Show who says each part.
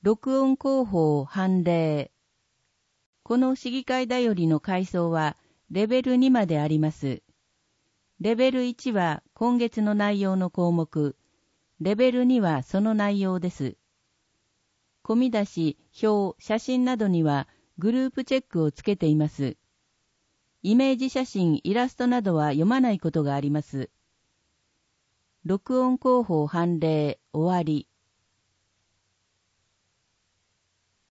Speaker 1: 録音広報判例。この市議会だよりの階層はレベル2まであります。レベル1は今月の内容の項目、レベル2はその内容です。込み出し、表、写真などにはグループチェックをつけています。イメージ写真、イラストなどは読まないことがあります。録音広報判例終わり。